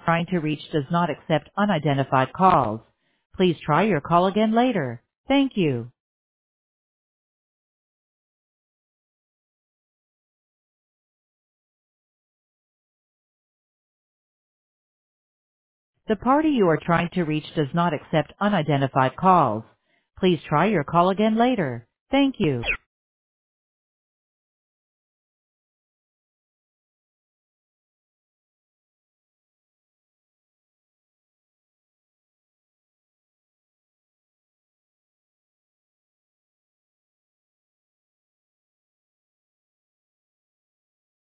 trying to reach does not accept unidentified calls. Please try your call again later. Thank you. The party you are trying to reach does not accept unidentified calls. Please try your call again later. Thank you.